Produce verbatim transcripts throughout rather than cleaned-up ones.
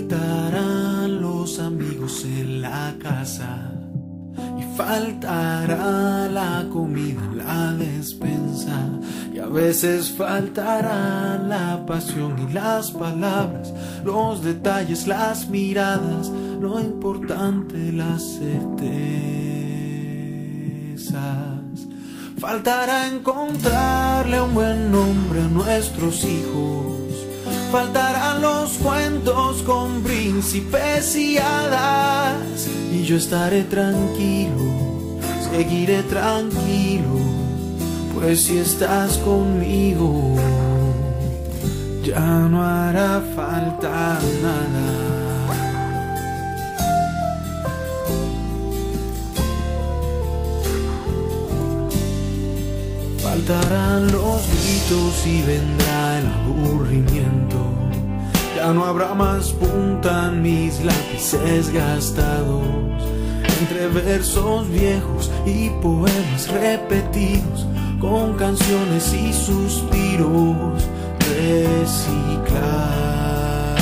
faltarán los amigos en la casa y faltará la comida en la despensa y a veces faltará la pasión y las palabras, los detalles, las miradas, lo importante, las certezas. Faltará encontrarle un buen nombre a nuestros hijos. Faltarán los cuentos con príncipes y hadas. Y yo estaré tranquilo, seguiré tranquilo, pues si estás conmigo ya no hará falta nada. Faltarán los gritos y vendrá el aburrimiento. Ya no habrá más punta en mis lápices gastados, entre versos viejos y poemas repetidos, con canciones y suspiros reciclados.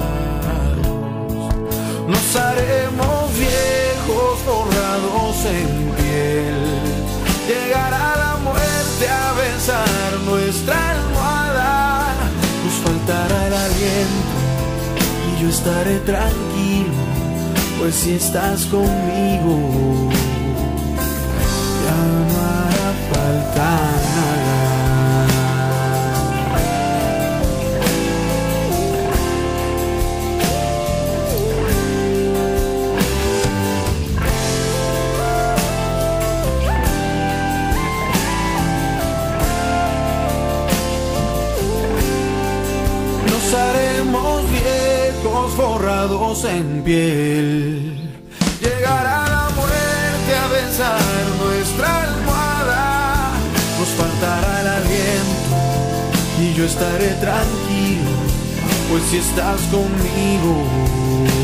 Nos haremos viejos forrados en piel. Llegará la muerte a besar nuestra almohada. Nos faltará el aliento y yo estaré tranquilo, pues si estás conmigo ya no hará falta nada. Haremos viejos forrados en piel. Llegará la muerte a besar nuestra almohada. Nos faltará el aliento y yo estaré tranquilo, pues si estás conmigo